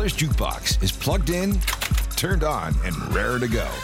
Taylor's Jukebox is plugged in, turned on, and raring to go.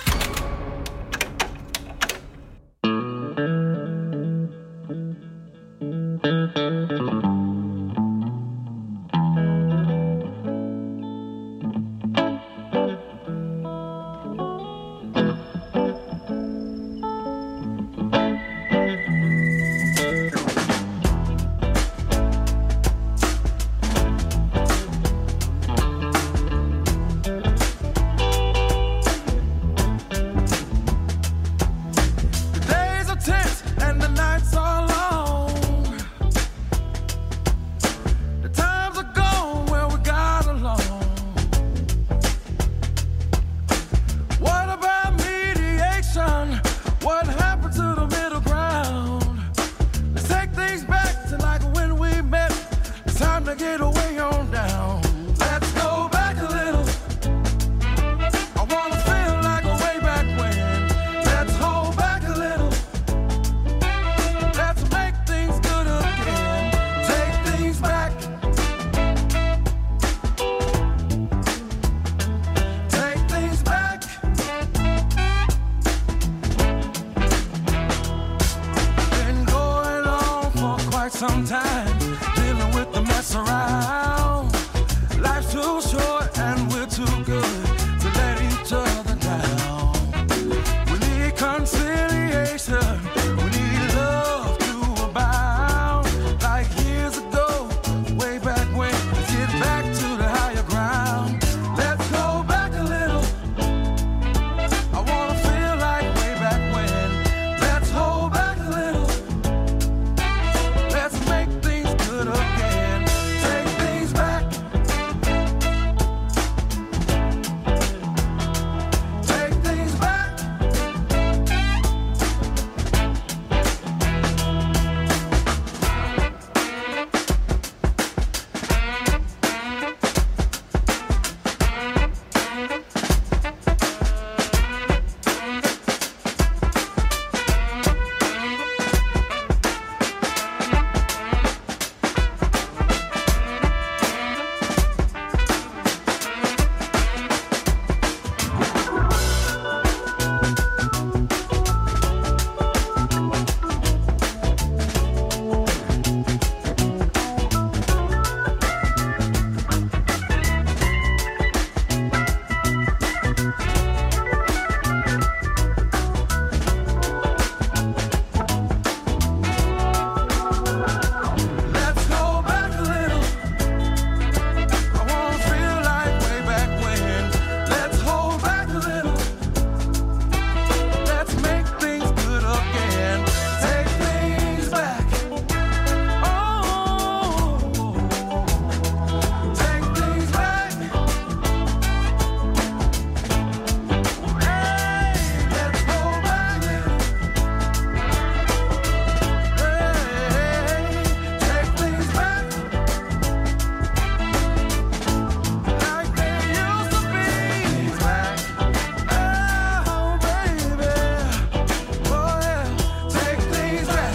Sometimes dealing with the mess around. Life's too short and we're too good to let each other down. We need conciliation, we need love to abound. Like years ago, way back when, let's get back to the higher ground. Let's go back a little. I wanna feel like way back when. Let's hold back a little. Let's make things good again. Take things back. Take things back. Let's go back a little. I wanna feel like way back when. Let's hold back a little. Let's make things good again. Take things back. Oh, take things back. Hey, let's go back. Hey, take things back. Like they used to be. Back. Oh, baby. Oh, yeah. Take things back.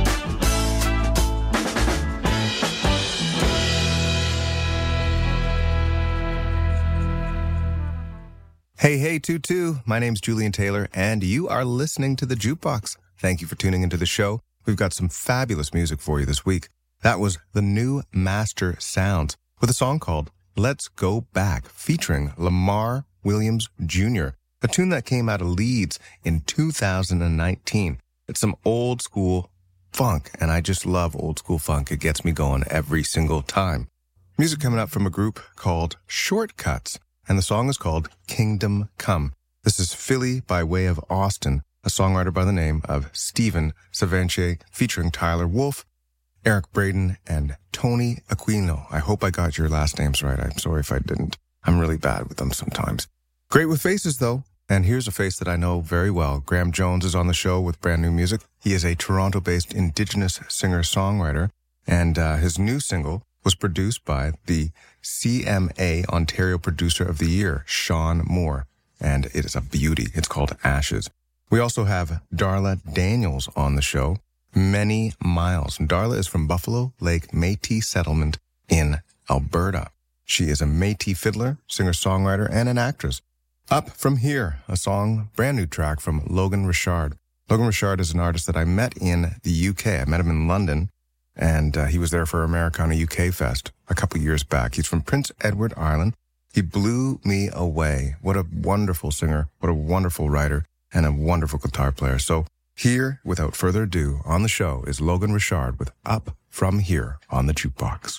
Hey, hey, Tutu. My name's Julian Taylor, and you are listening to The Jukebox. Thank you for tuning into the show. We've got some fabulous music for you this week. That was the new Master Sounds with a song called Let's Go Back, featuring Lamar Williams Jr., a tune that came out of Leeds in 2019. It's some old school funk, and I just love old school funk. It gets me going every single time. Music coming up from a group called Shortcuts, and the song is called Kingdom Come. This is Philly by way of Austin, a songwriter by the name of Stephen Savanche, featuring Tyler Wolf, Eric Braden, and Tony Aquino. I hope I got your last names right. I'm sorry if I didn't. I'm really bad with them sometimes. Great with faces, though. And here's a face that I know very well. Graham Jones is on the show with brand new music. He is a Toronto-based Indigenous singer-songwriter, and his new single was produced by the CMA Ontario Producer of the Year, Sean Moore, and it is a beauty. It's called Ashes. We also have Darla Daniels on the show, Many Miles. Darla is from Buffalo Lake Métis Settlement in Alberta. She is a Métis fiddler, singer-songwriter, and an actress. Up From Here, a song, brand new track from Logan Richard. Logan Richard is an artist that I met in the UK. I met him in London, and he was there for Americana UK Fest a couple years back. He's from Prince Edward Island. He blew me away. What a wonderful singer, what a wonderful writer, and a wonderful guitar player. So here, without further ado, on the show is Logan Richard with Up From Here on the Jukebox.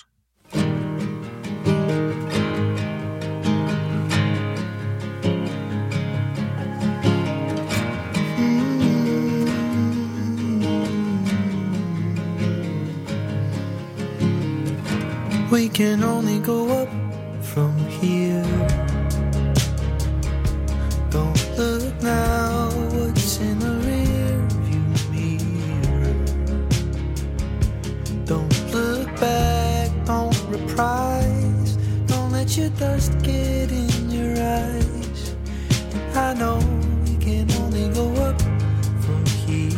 We can only go up from here. Don't look now, what's in the rear view mirror. Don't look back, don't reprise. Don't let your dust get in your eyes. And I know we can only go up from here.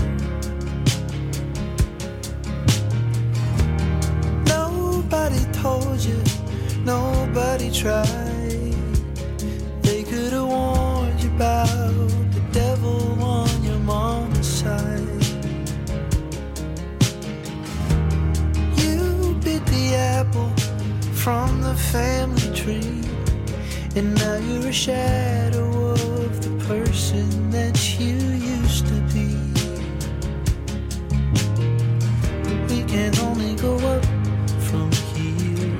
Nobody told you, nobody tried. They could have warned you about the devil on your mama's side. You bit the apple from the family tree, and now you're a shadow of the person that you used to be. We can only go up from here.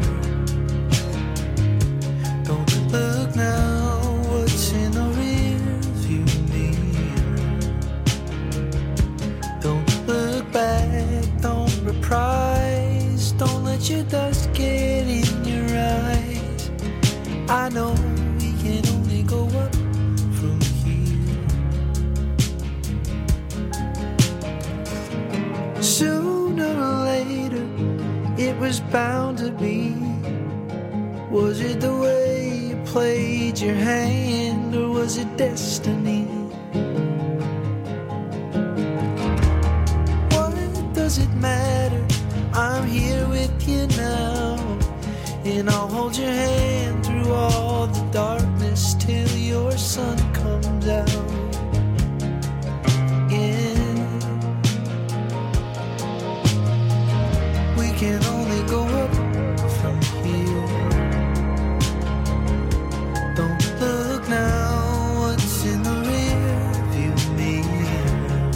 Don't look now, what's in the rear view mirror. Don't look back, don't reprise. Don't let your dust get in your eyes. I know we can only go up from here. Sooner or later, it was bound to be. Was it the way you played your hand, or was it destiny? What does it matter? I'm here with you now, and I'll hold your hand through all the darkness till your sun comes out. Yeah. We can only go up from here. Don't look now, what's in the rear view mirror.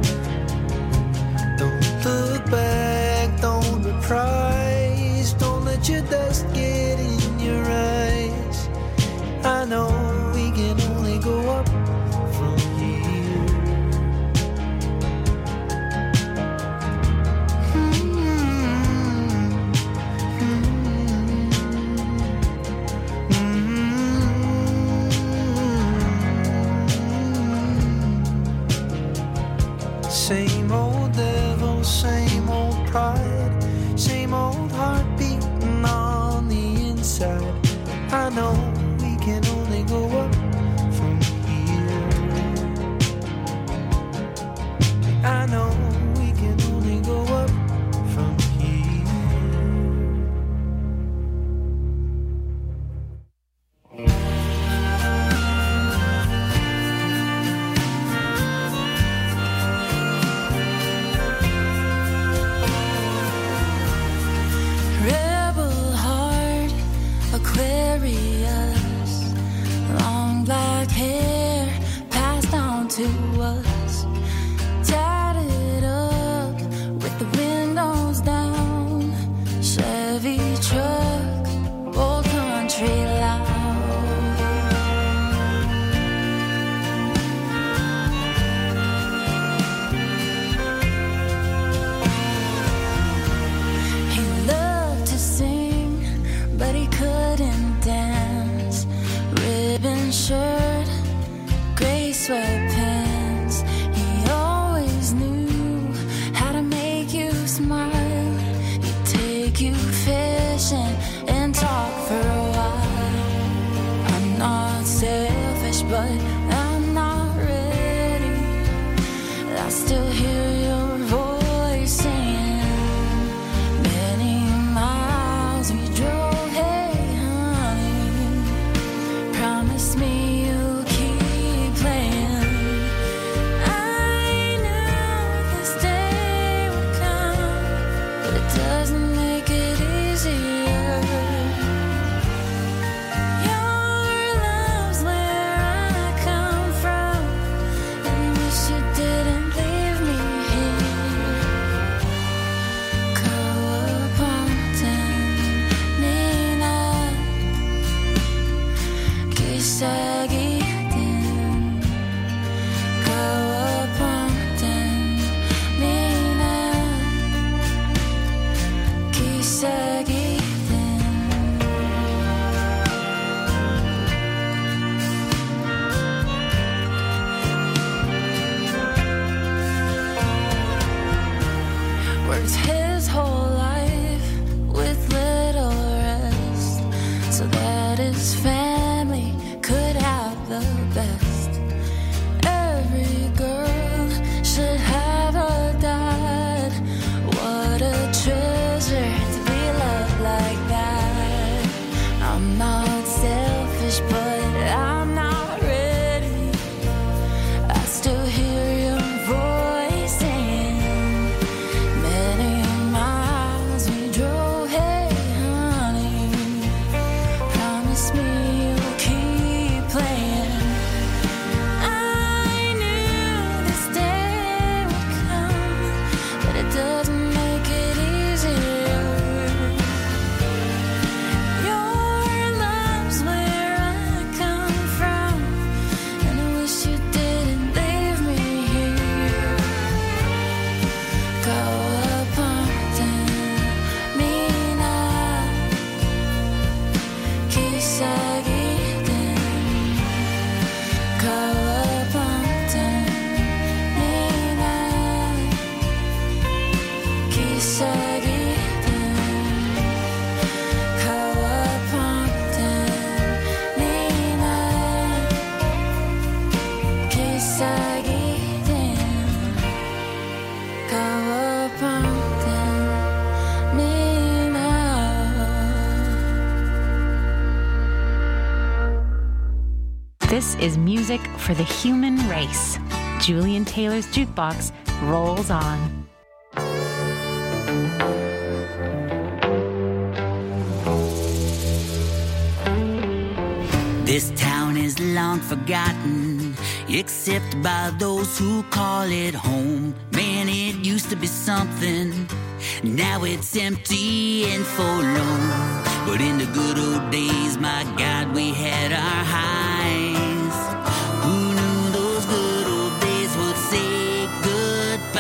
Don't look back, don't reprise. Don't let your dust get in your eyes. I know we can only go up from here. Same old devil, same old pride, same old heart beating on the inside. I know we can only go up from here. I know we can only go up from here. Rebel heart, Aquarius, long black hair passed on to us, tatted up with the windows down, Chevy truck, old country loud. He loved to sing, but he couldn't dance. Ribbon shirt, gray sweatpants. This is music for the human race. Julian Taylor's Jukebox rolls on. This town is long forgotten, except by those who call it home. Man, it used to be something, now it's empty and forlorn. But in the good old days, my God, we had our highs. Who knew those good old days would say goodbye?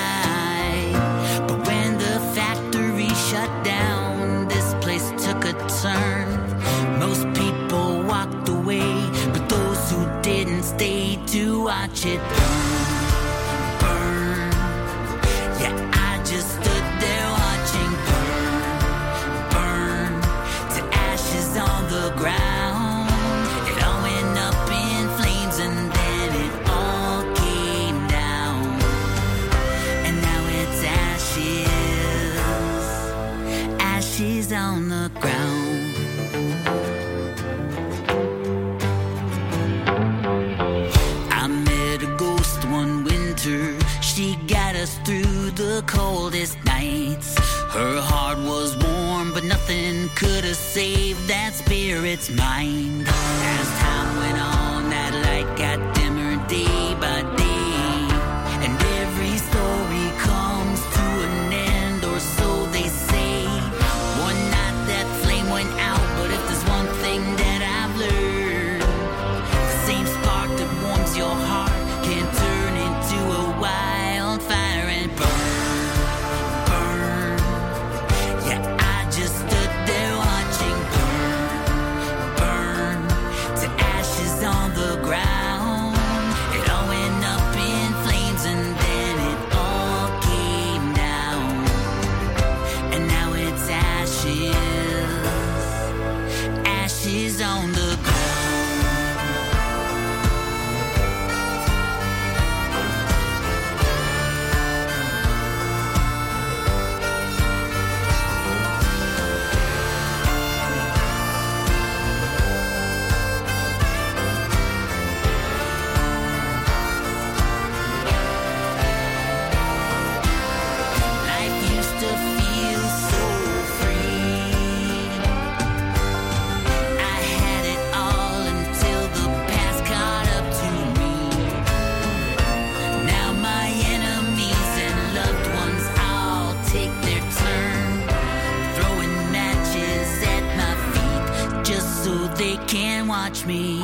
But when the factory shut down, this place took a turn. Most people walked away, but those who didn't stay to watch it burn, burn. Yeah, I just stood there watching burn, burn, to ashes on the ground. It all went up in flames and then it all came down. And now it's ashes, ashes on the ground. She got us through the coldest nights. Her heart was warm, but nothing could have saved that spirit's mind. As time went on, that light got dimmer day by day, and every story comes to an end, or so they say. One night that flame went out, but if there's one thing that I've learned, the same spark that warms your heart can turn into a wildfire and burn, burn. Yeah, I just stood there watching burn, burn, to ashes on the ground. so they can watch me.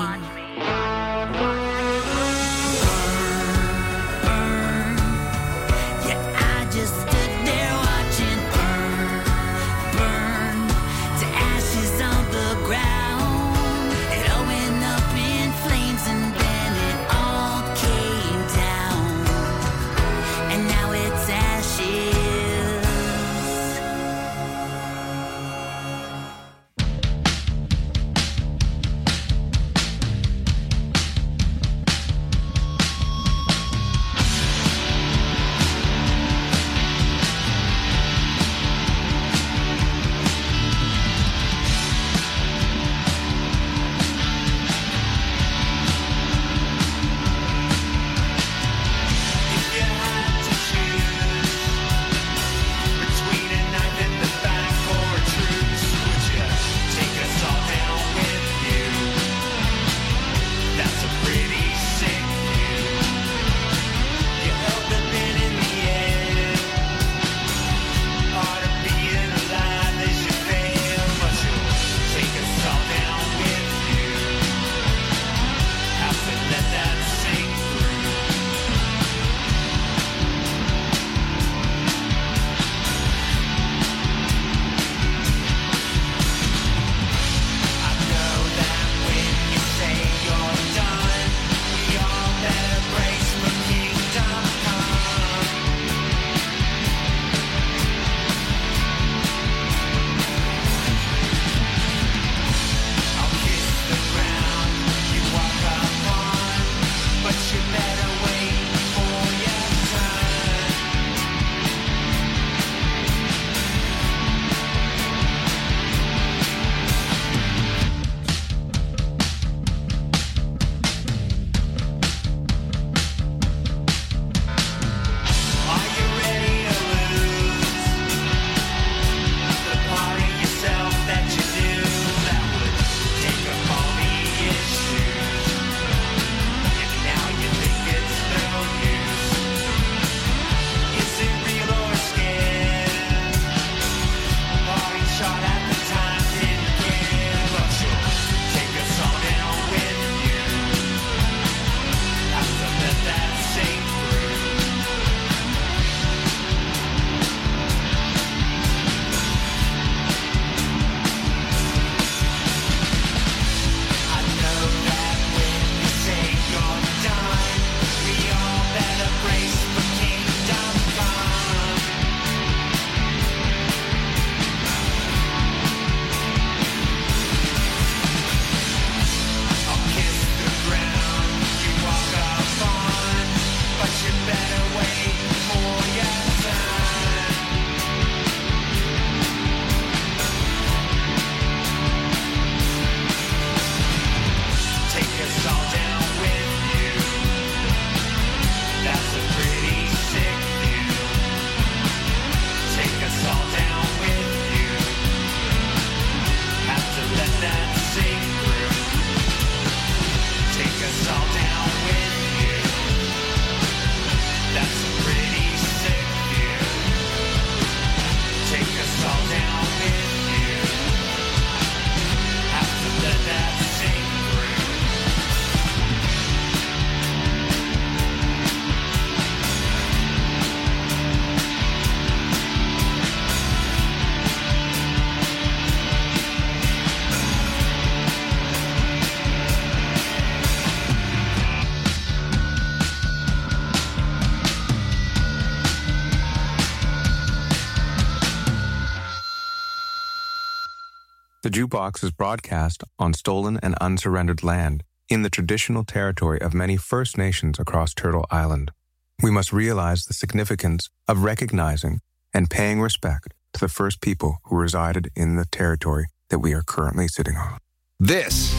The Jukebox is broadcast on stolen and unsurrendered land in the traditional territory of many First Nations across Turtle Island. We must realize the significance of recognizing and paying respect to the first people who resided in the territory that we are currently sitting on. This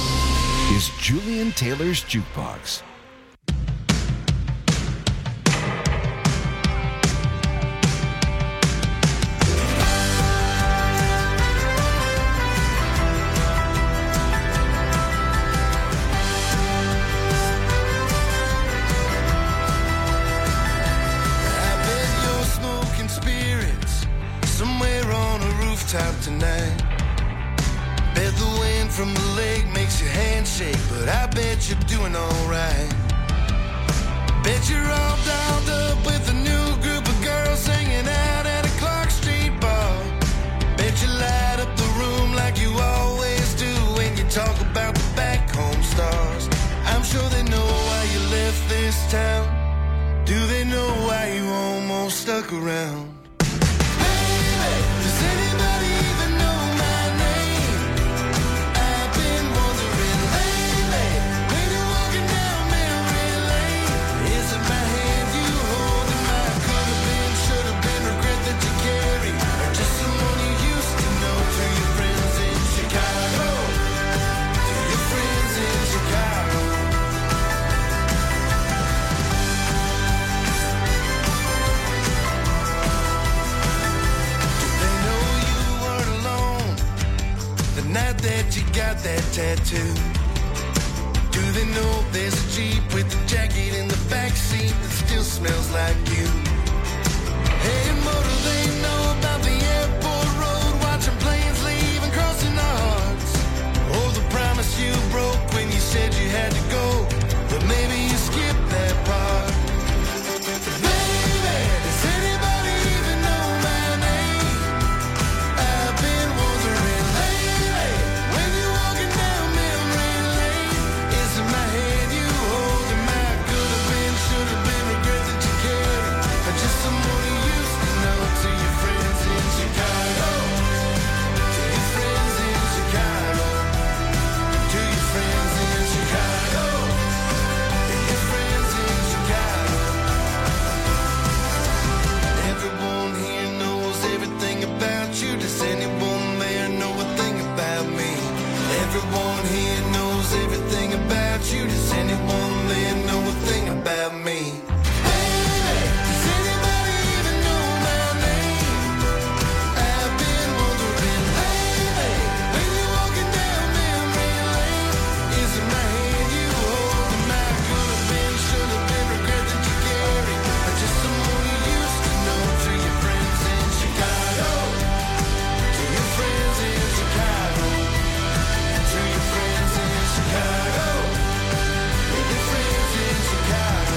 is Julian Taylor's Jukebox. Tonight, bet the wind from the handshake, but I bet you're doing alright. Bet you're all dolled up with a new group of girls hanging out at a Clark Street bar. Bet you light up the room like you always do when you talk about the back home stars. I'm sure they know why you left this town. Do they know why you almost stuck around? Baby, does anybody even know my name? I've been wondering lately when you're walking down memory lane. Is it my hand you hold in mine? Could have been, should have been, regret that you carry, or just someone you used to know? To your friends in Chicago, to your friends in Chicago. Night that you got that tattoo. Do they know there's a Jeep with a jacket in the backseat that still smells like you? Hey, and what do they know about the airport road, watching planes leave and crossing our hearts? Oh, the promise you broke when you said you had to go, but maybe you skipped that part. Baby, does anybody even know my name? I've been wondering lately when you're walking down memory lane. Is it my hand you hold in mine? Could have been, should have been, regret that you carry, or just someone you used to know? To your friends in Chicago, to your friends in Chicago, to your friends in Chicago, to your friends in Chicago. Everyone here knows everything about you. Does anyone there know a thing about me? Everyone here knows everything about you. Does anyone there know a thing about me? Baby, does anybody even know my name? I've been wondering lately when you're walking down memory lane. Is it my hand you hold in mine? Could have been, should have been, regret that you carry, or just someone you used to know? To your friends in Chicago, to your friends in Chicago, to your friends in Chicago, to your friends in Chicago.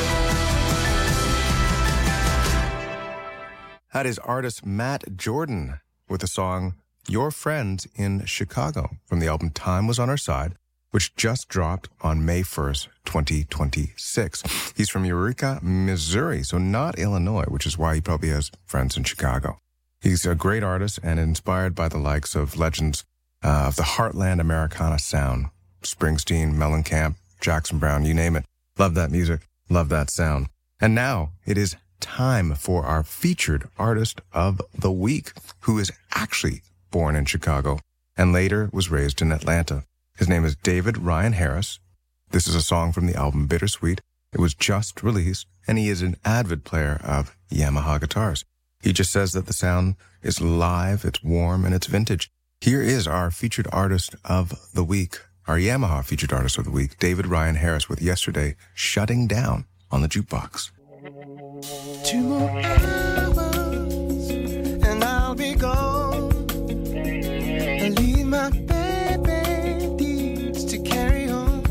That is artist Matt Jordan with the song Your Friends in Chicago from the album Time Was on Our Side, which just dropped on May 1st, 2026. He's from Eureka, Missouri, so not Illinois, which is why he probably has friends in Chicago. He's a great artist and inspired by the likes of legends of the Heartland Americana sound. Springsteen, Mellencamp, Jackson Browne, you name it. Love that music, love that sound. And now it is time for our featured artist of the week, who is actually born in Chicago and later was raised in Atlanta. His name is David Ryan Harris. This is a song from the album Bittersweet. It was just released, and he is an avid player of Yamaha guitars. He just says that the sound is live, it's warm, and it's vintage. Here is our featured artist of the week, our Yamaha featured artist of the week, David Ryan Harris, with Yesterday Shutting Down on the Jukebox. 2 more hours and I'll be gone. I leave my baby needs to carry on.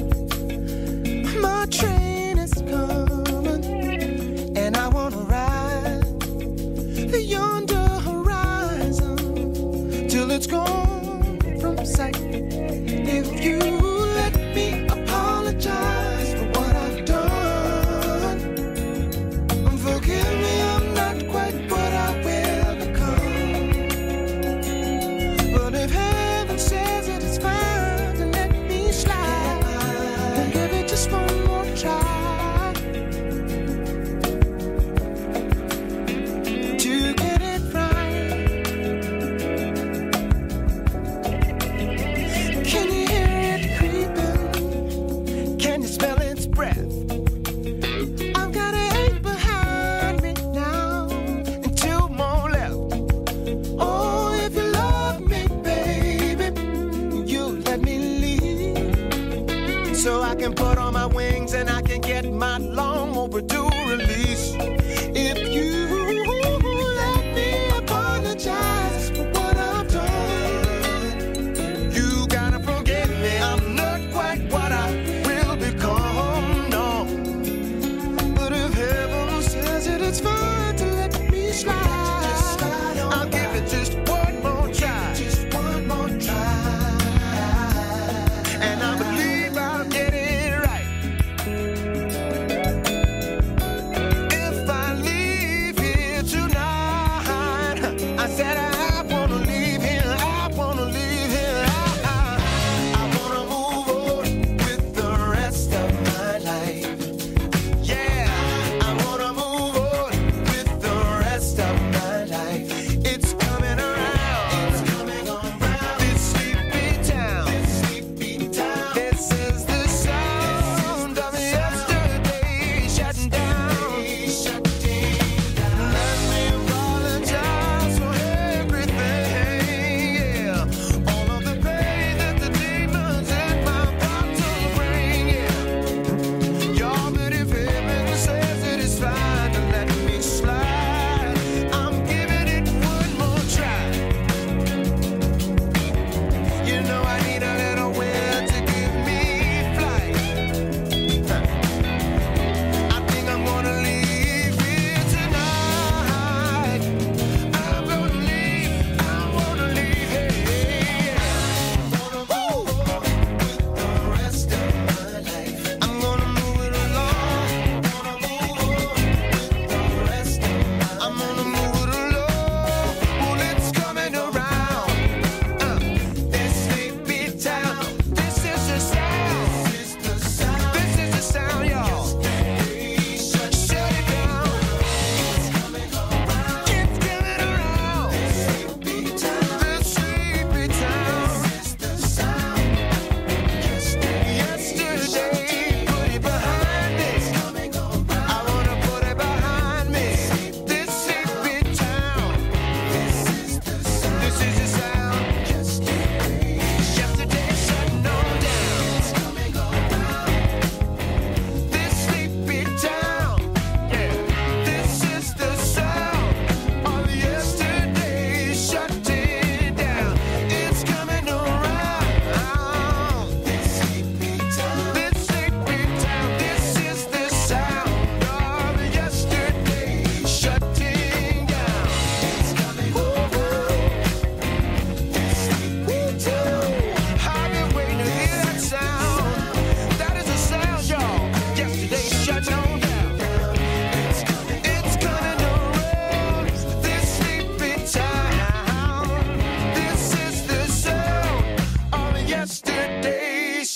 My train is coming and I wanna ride the yonder horizon till it's gone from sight. If you let me apologize for what I've done, forgive me, I'm not quite what I will become. But if heaven says it is fine to let me slide, then give it just one more try to get it right. Can you hear it creeping? Can you smell its breath? I've got an ache behind me now and 2 more left. Oh, if you love me, baby, you let me leave, so I can put on my wings and I can get my long overdue release. If you let me apologize for what I've done, you gotta forgive me, I'm not quite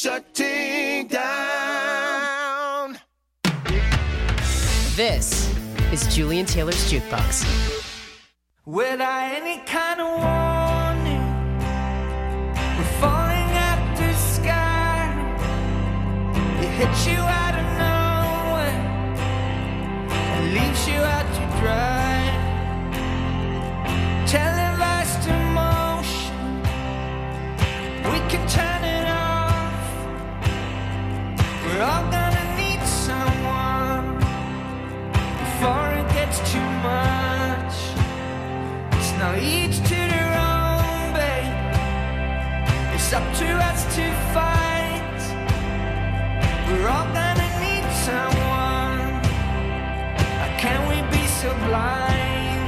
shutting down. This is Julian Taylor's Jukebox. Without any kind of warning, we're falling out the sky. It hits you out of nowhere and leaves you out to dry. Televised emotion, we can turn it off. We're all gonna need someone before it gets too much. It's now each to their own, babe. It's up to us to fight. We're all gonna need someone. How can we be so blind?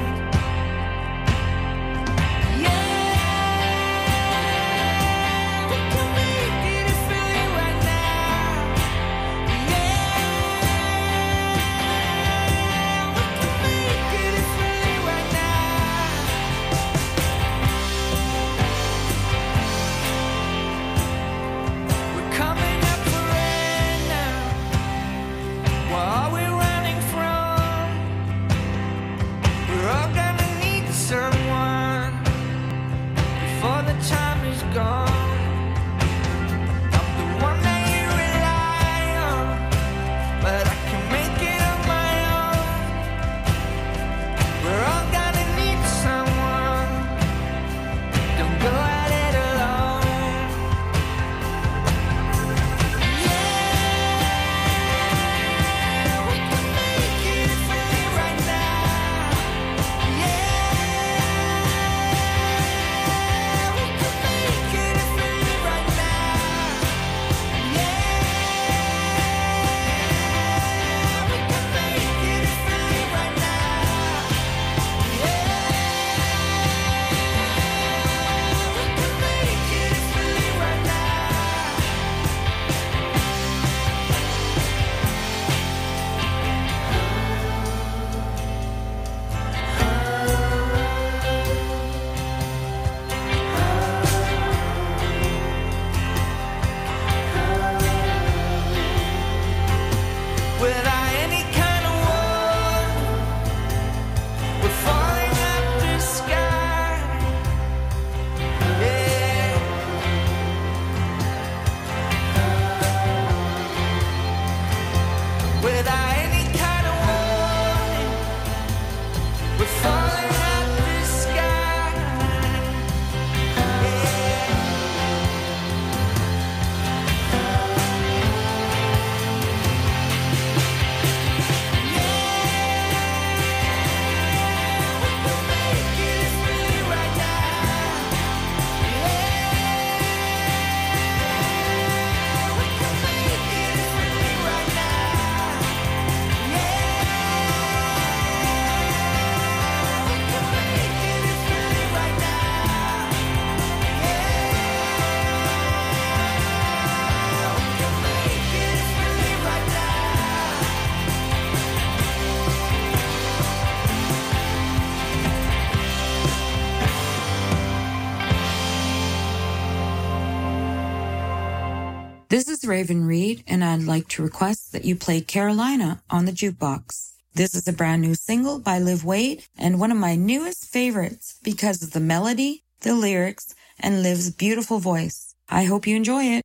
This is Raven Reed, and I'd like to request that you play Carolina on the jukebox. This is a brand new single by Liv Wade and one of my newest favorites because of the melody, the lyrics, and Liv's beautiful voice. I hope you enjoy it.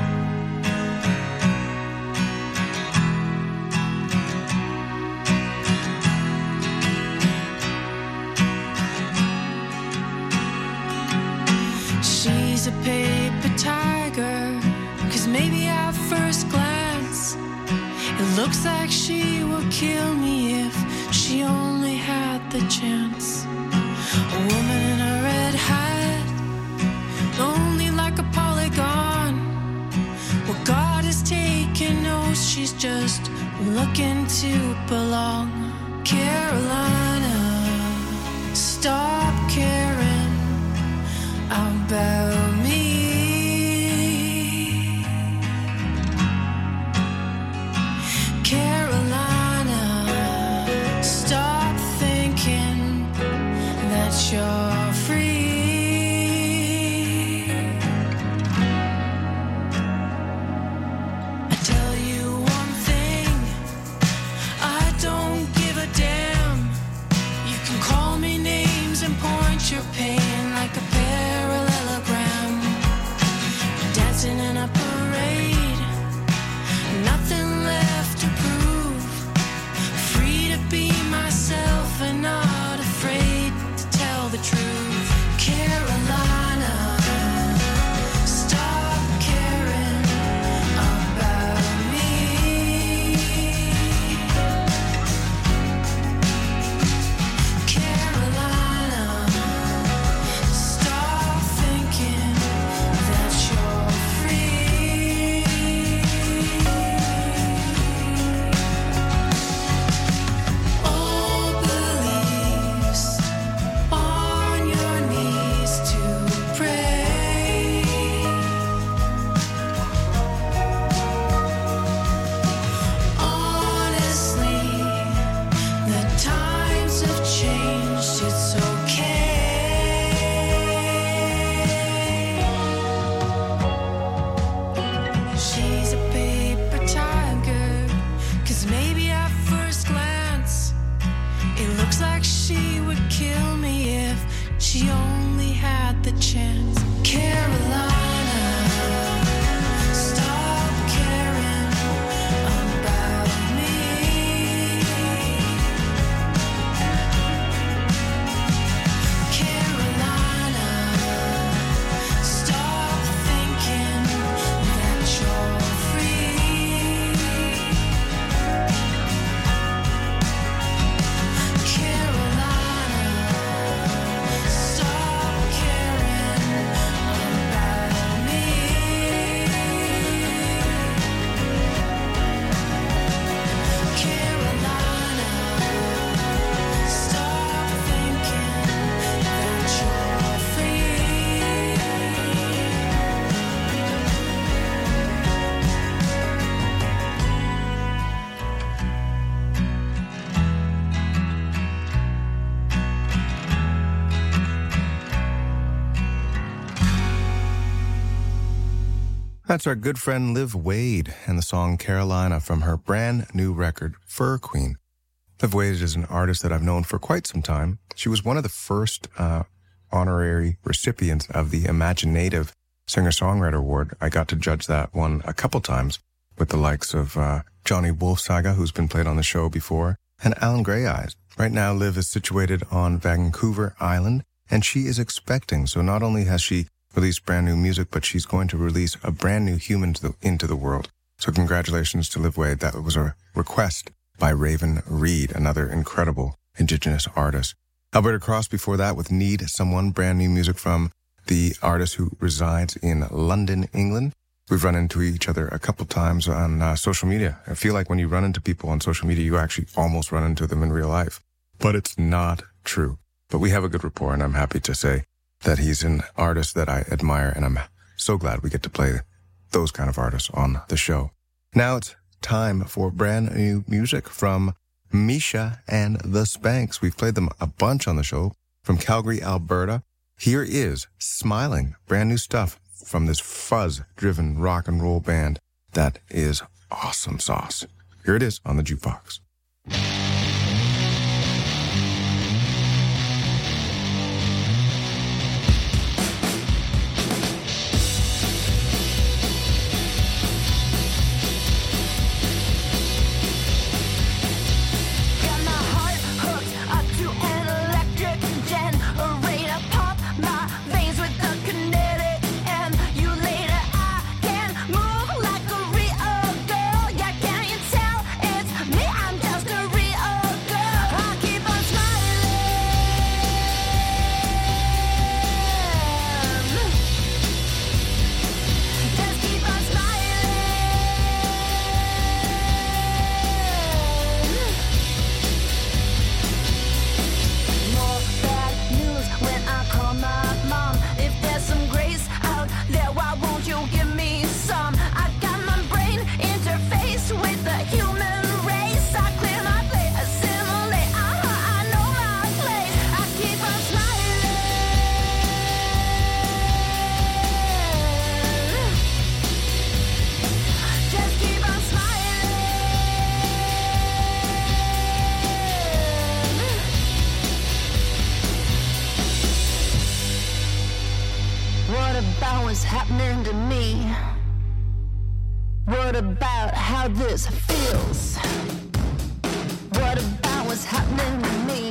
She's a paper tiger, 'cause maybe at first glance it looks like she will kill me if she only had the chance. A woman in a red hat, lonely like a polygon. Well, God has taken knows she's just looking to belong. Carolina, stop caring about me. Carolina, stop thinking that you're free. That's our good friend Liv Wade and the song Carolina from her brand new record, Fur Queen. Liv Wade is an artist that I've known for quite some time. She was one of the first honorary recipients of the Imaginative Singer-Songwriter Award. I got to judge that one a couple times with the likes of Johnny Wolfsaga, who's been played on the show before, and Alan Grey Eyes. Right now, Liv is situated on Vancouver Island, and she is expecting. So not only has she released brand new music, but she's going to release a brand new human into the world. So congratulations to Liv Wade. That was a request by Raven Reed, another incredible Indigenous artist. Alberta Cross before that with Need Someone, brand new music from the artist who resides in London, England. We've run into each other a couple times on social media. I feel like when you run into people on social media, you actually almost run into them in real life. But it's not true. But we have a good rapport, and I'm happy to say that he's an artist that I admire, and I'm so glad we get to play those kind of artists on the show. Now it's time for brand new music from Misha and the Spanks. We've played them a bunch on the show from Calgary, Alberta. Here is Smiling, brand new stuff from this fuzz-driven rock and roll band that is awesome sauce. Here it is on the Jukebox. What's happening to me? What about how this feels? What about what's happening to me?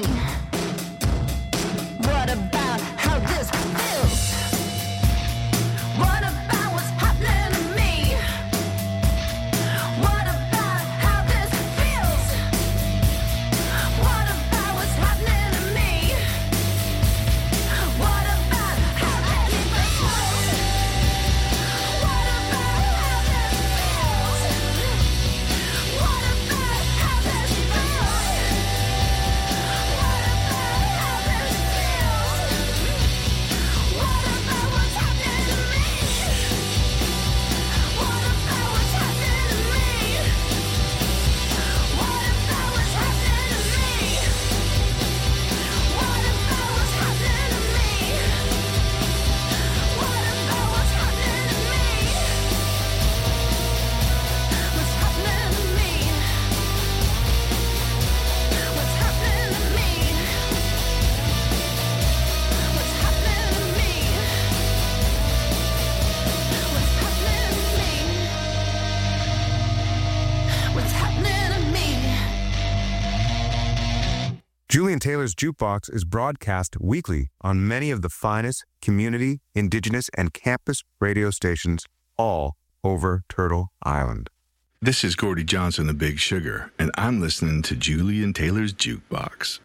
What about how this feels? What about what's happening to me? What about how this feels? What about what's happening to me? What about how this feels? What about how this feels? What about how this feels? What about how this feels? What about what's happening to me? What about what's happening to me? What about what's happening to me? What about what's happening to me? What about what's happening to me? What's happening to me? What's happening to me? What's happening to me? What's happening to me? What's happening to me? Julian Taylor's Jukebox is broadcast weekly on many of the finest community, indigenous, and campus radio stations all over Turtle Island. This is Gordie Johnson, the Big Sugar, and I'm listening to Julian Taylor's Jukebox.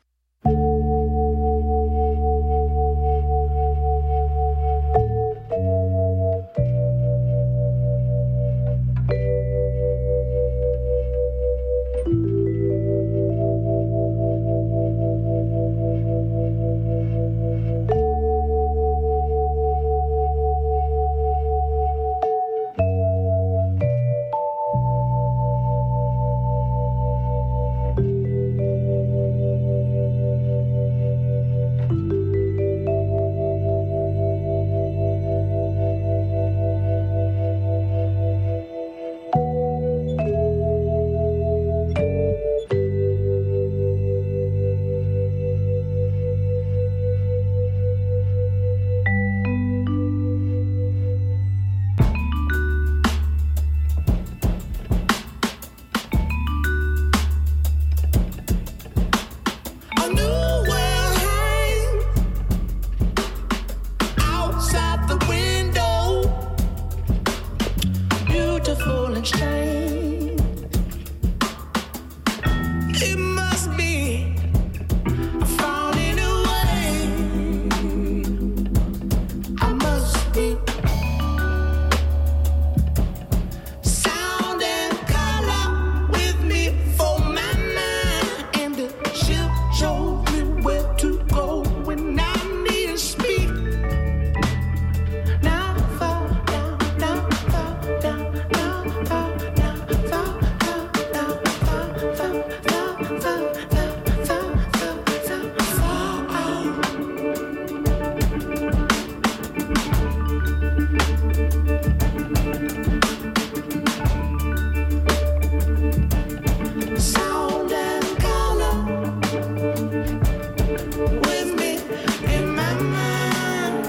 beautiful and strange. It must be I found a new way. I must be sound and color with me for my mind, and the ship showed me where to go when I need to speak. Now fall down, now fall down, now fall down, fall down, now fall down, fall down, sound and color with me in my mind.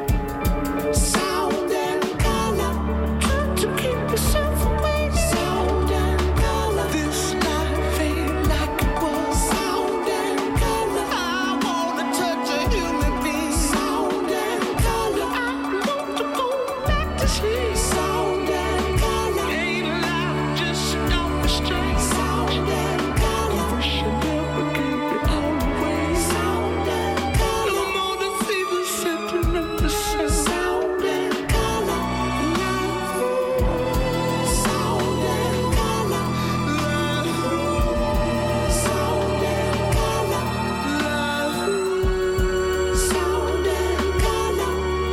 Sound and color, try to keep yourself away. Sound and color, this life ain't like it was. Sound and color, I wanna touch a human being. Sound and color, I want to go back to sleep. Sound and color, ain't life just off the street. Sound and color, wish you never gave me all away. Sound and color, no more to see the sentiment the same. Sound and color, love. Sound and color, love. Sound and color, love. Sound and color,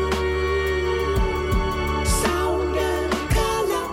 sound and color,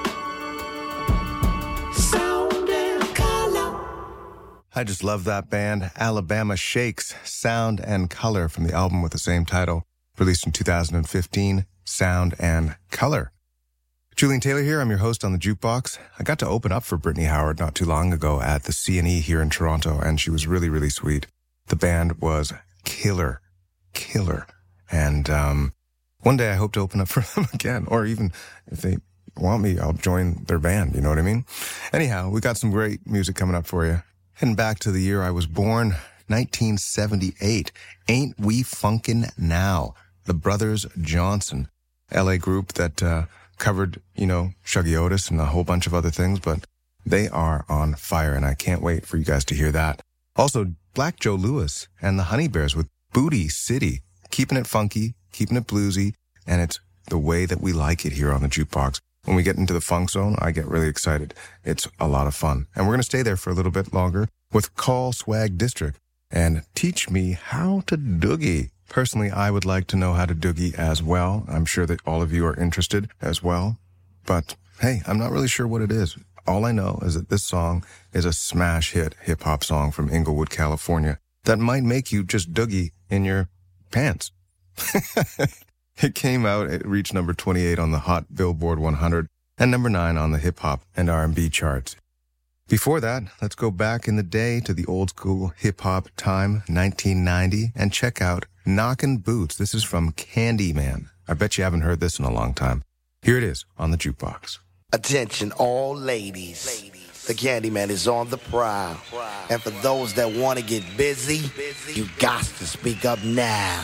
sound and color. I just love that band, Alabama Shakes, Sound and Color, from the album with the same title, released in 2015, Sound and Color. Julian Taylor here. I'm your host on the Jukebox. I got to open up for Brittany Howard not too long ago at the C&E here in Toronto, and she was really, really sweet. The band was killer. And one day I hope to open up for them again, or even if they want me, I'll join their band. You know what I mean? Anyhow, we got some great music coming up for you. Heading back to the year I was born, 1978. Ain't We Funkin' Now? The Brothers Johnson, LA group that covered, Shuggy Otis and a whole bunch of other things, but they are on fire, and I can't wait for you guys to hear that. Also, Black Joe Lewis and the Honey Bears with Booty City, keeping it funky, keeping it bluesy, and it's the way that we like it here on the Jukebox. When we get into the funk zone, I get really excited. It's a lot of fun. And we're going to stay there for a little bit longer with Call Swag District and Teach Me How to Doogie. Personally, I would like to know how to doogie as well. I'm sure that all of you are interested as well. But hey, I'm not really sure what it is. All I know is that this song is a smash hit hip-hop song from Inglewood, California that might make you just doogie in your pants. It came out, it reached number 28 on the Hot Billboard 100 and number 9 on the hip-hop and R&B charts. Before that, let's go back in the day to the old school hip-hop time, 1990, and check out Knockin' Boots. This is from Candyman. I bet you haven't heard this in a long time. Here it is on the Jukebox. Attention all ladies. The Candyman is on the prowl. And for those that want to get busy, you got to speak up now.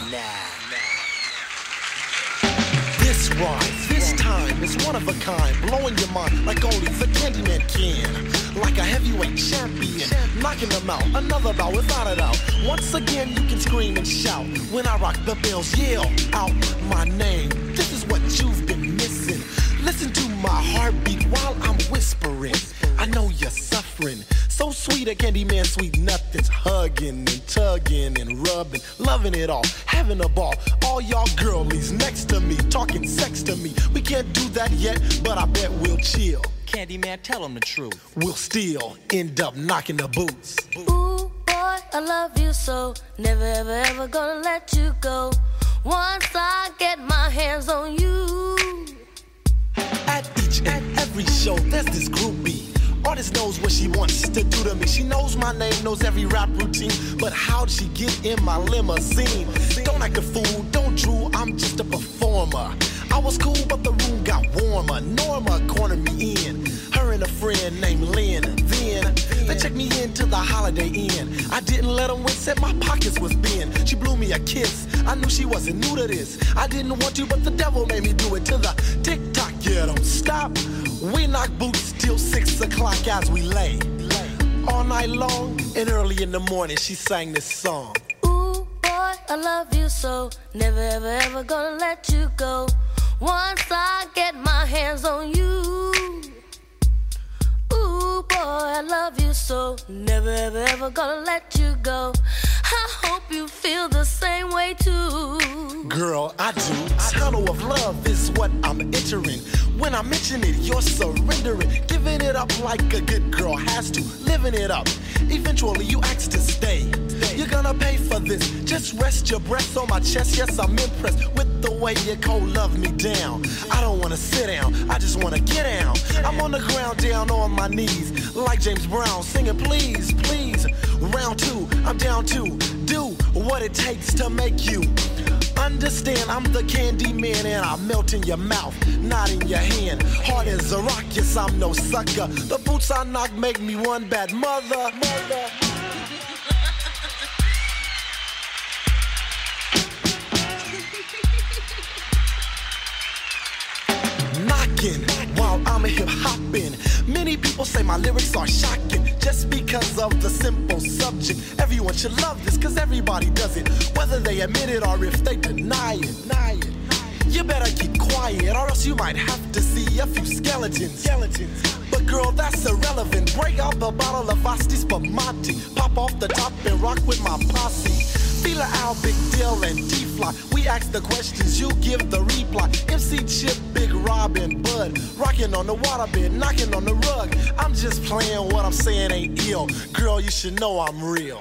This rhyme, this time is one of a kind, blowing your mind like only the Candyman can. Like a heavyweight champion, knocking them out, another bout without a doubt. Once again you can scream and shout. When I rock the bells, yell out my name. This is what you've been missing. Listen to my heartbeat while I'm whispering. I know you're suffering. So sweet, a Candyman, sweet nothings. Hugging and tugging and rubbing, loving it all, having a ball. All y'all girlies next to me, talking sex to me. We can't do that yet, but I bet we'll chill. Candyman, tell them the truth. We'll still end up knocking the boots. Ooh, boy, I love you so. Never, ever, ever gonna let you go. Once I get my hands on you. At each and every show, there's this groupie. Artist knows what she wants to do to me. She knows my name, knows every rap routine. But how'd she get in my limousine? Don't act a fool, don't drool, I'm just a performer. I was cool, but the room got warmer. Norma cornered me in. Her and a friend named Lynn. Then they checked me into the Holiday Inn. I didn't let them win, said my pockets was thin. She blew me a kiss. I knew she wasn't new to this. I didn't want to, but the devil made me do it. To the tick-tock, yeah, don't stop. We knock boots till 6 o'clock as we lay. All night long and early in the morning she sang this song. Ooh, boy, I love you so. Never, ever, ever gonna let you go. Once I get my hands on you. Ooh, boy, I love you so. Never, ever, ever gonna let you go. I hope you feel the same way too. Girl, I do. Tunnel of love is what I'm entering. When I mention it, you're surrendering. Giving it up like a good girl has to. Living it up. Eventually you ask to stay. You're gonna pay for this. Just rest your breath on my chest. Yes, I'm impressed with the way you cold love me down. I don't wanna sit down, I just wanna get down. I'm on the ground down on my knees, like James Brown singing please, please. Round 2, I'm down to do what it takes to make you understand. I'm the candy man and I melt in your mouth, not in your hand. Hard as a rock, yes, I'm no sucker. The boots I knock make me one bad mother. Knocking while I'm hip hopping. Many people say my lyrics are shocking just because of the simple subject. Everyone should love this cause everybody does it, whether they admit it or if they deny it. You better keep quiet or else you might have to see a few skeletons. But girl, that's irrelevant. Break out the bottle of Asti Spumante, pop off the top and rock with my posse. Feel Al, Big Deal, and D-Fly. We ask the questions, you give the reply. MC Chip, Big Rob, and Bud. Rocking on the waterbed, knocking on the rug. I'm just playing, what I'm saying ain't ill. Girl, you should know I'm real.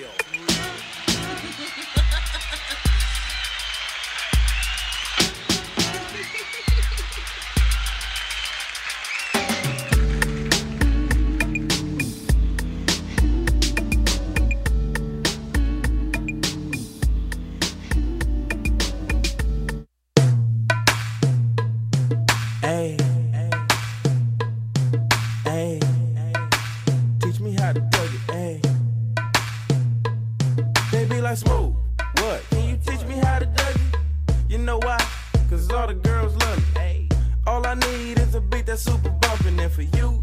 Smooth. What? Can you teach me how to Dougie? You know why? Cause all the girls love me. Hey. All I need is a beat that's super bumpin'. And for you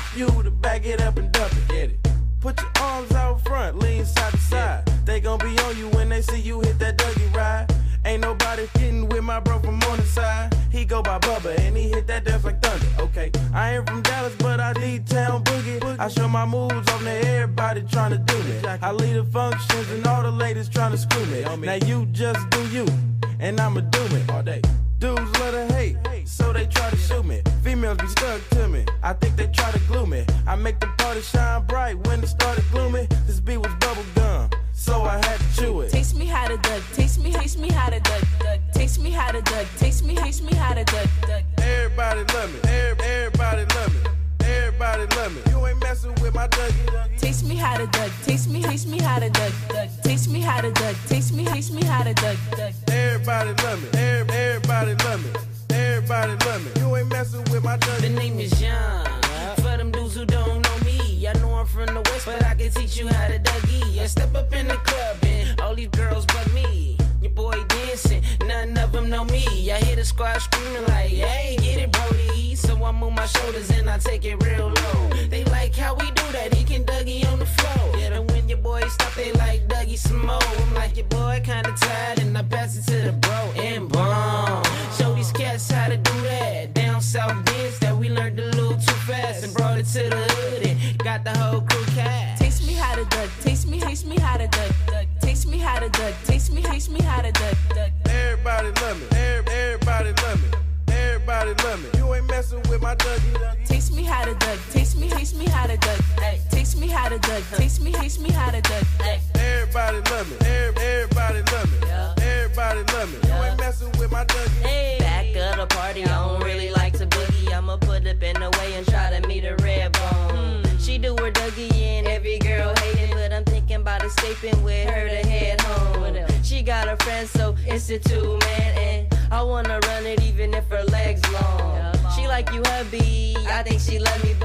to back it up and dump it. Get it? Put your arms out front, lean side to side. They gon' be on you when they see you hit that Dougie ride. Ain't nobody getting with my bro from on the side. He go by Bubba and he hit that dance like thunder. Okay, I ain't from Dallas, but I need town boogie. I show my moves on to everybody trying to do me. I lead the functions and all the ladies trying to screw me. Now you just do you, and I'ma do me all day. Dudes love to hate, so they try to shoot me. Females be stuck to me, I think they try to glue me. I make the party shine bright when it started gloomy. This beat was bubble gum, so I had to chew it. Taste me how to duck, taste me how to duck, taste me how to duck, taste me how to duck. Everybody love me, everybody love me, everybody love me. You ain't messing with my Dougie. Taste me how to duck, taste me how to duck, taste me how to duck, taste me how to duck. Everybody love me, everybody love me, everybody love me. You ain't messing with my Dougie. The name is John. For them dudes who don't know me, I know I'm from the West, but I can teach you how to Dougie. I step up in the club and all these girls but me. Your boy dancing, none of them know me. I hear the squad screaming like, hey, get it, Brody. So I move my shoulders and I take it real low. They like how we do that, he can Dougie on the floor. And when your boy stop, they like Dougie some more. I'm like, your boy kinda tired, and I pass it to the bro and boom. Show these cats how to do that. Down south dance that we learned a little too fast and brought it to the hood and got the whole crew cast. Taste me how to duck, taste me how to duck, taste me how to duck, taste me how to duck. Everybody love me, everybody love me, everybody love me. You ain't messing with my Dougie. Taste me how to duck, taste me how to duck, taste me how to duck, taste me how to duck. Everybody love me, everybody love me, everybody love me. You ain't messing with my Dougie. Back of the party, I don't really like to boogie. I'ma put up in the way and try to meet a red bone. She do her Dougie and every girl hating, but I'm thinking about escaping with her to head home. She got a friend, so it's a two-man, and I wanna run it even if her legs long. She like you, hubby, I think she love me, but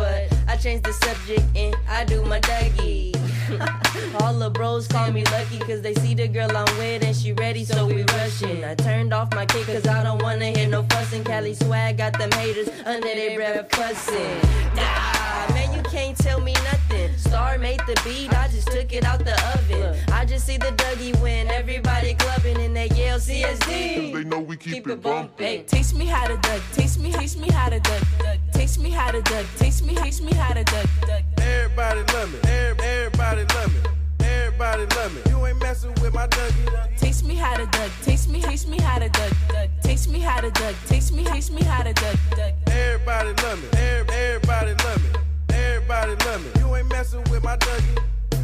I change the subject and I do my Dougie. All the bros call me lucky cause they see the girl I'm with and she ready, so we rushing. I turned off my kick cause I don't wanna hear no fussing. Cali swag got them haters under their breath fussing. Nah, man, you can't tell me nothing. Star made the beat, I just took it out the oven. I just see the Dougie win, everybody clubbing and they yell CSD. They know we keep it bumping. Hey, taste me how to Doug, taste me how to Doug, taste me how to Doug, taste me how to Doug. Everybody love me, everybody love me, everybody love me. You ain't messing with my Dougie. Taste me how to Doug, taste me how to Doug, taste me how to Doug, taste me how to Doug. Everybody love me, everybody love me, everybody love me. You ain't messing with my Dougie.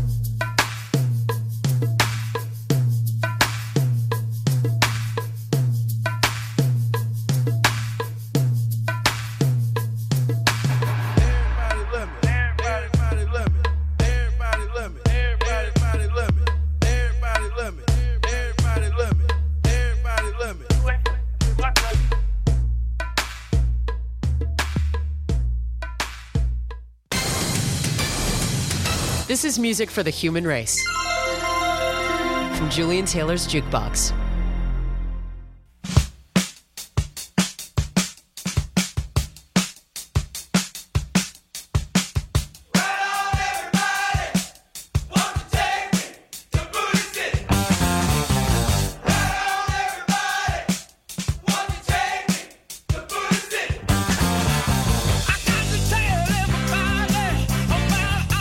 This is music for the human race. From Julian Taylor's Jukebox.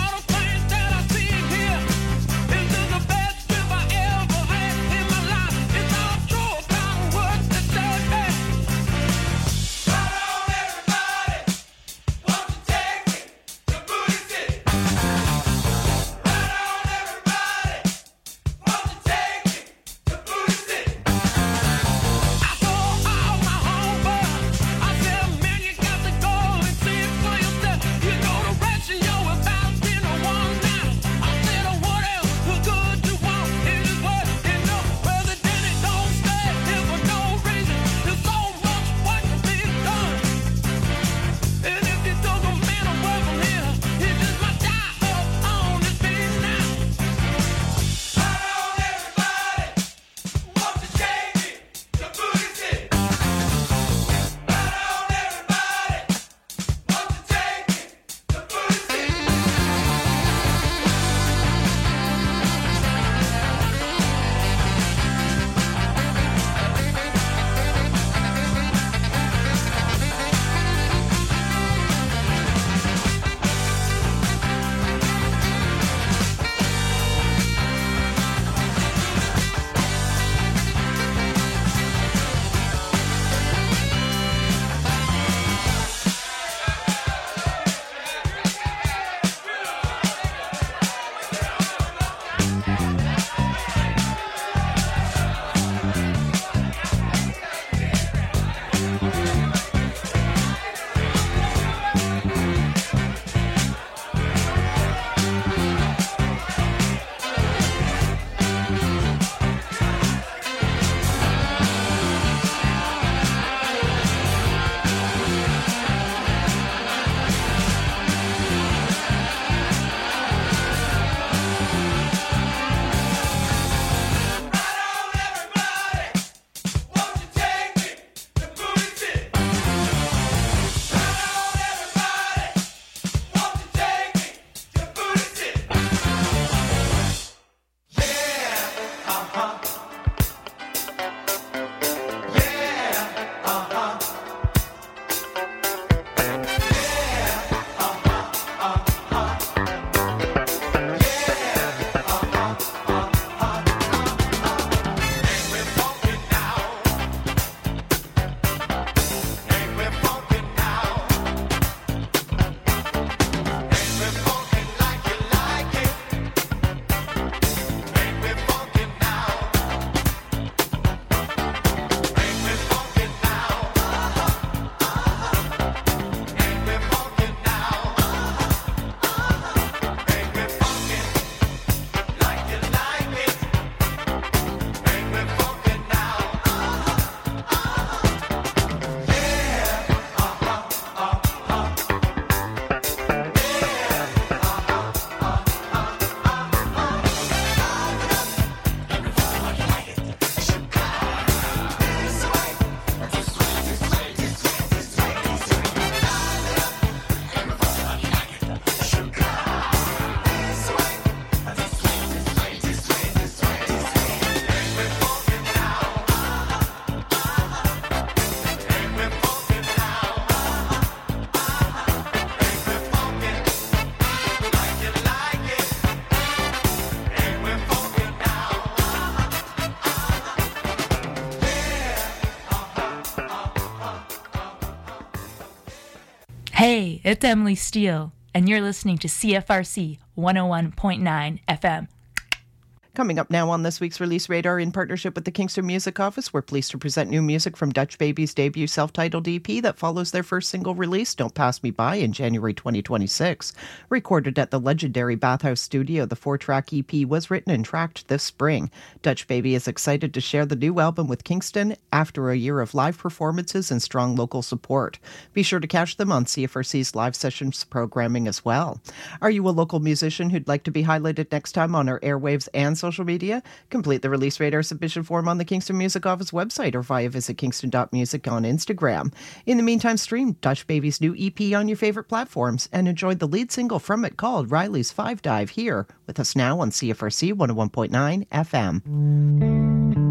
This is the best trip I ever had in my life. Hey, it's Emily Steele, and you're listening to CFRC 101.9 FM. Coming up now on this week's Release Radar, in partnership with the Kingston Music Office, we're pleased to present new music from Dutch Baby's debut self-titled EP that follows their first single release, Don't Pass Me By, in January 2026. Recorded at the legendary Bathhouse Studio, the 4-track EP was written and tracked this spring. Dutch Baby is excited to share the new album with Kingston after a year of live performances and strong local support. Be sure to catch them on CFRC's live sessions programming as well. Are you a local musician who'd like to be highlighted next time on our airwaves and social media? Complete the Release Radar submission form on the Kingston Music Office website or via visit kingston.music on Instagram. In the meantime, stream Dutch Baby's new EP on your favorite platforms and enjoy the lead single from it called Riley's 5 Dive here with us now on CFRC 101.9 FM.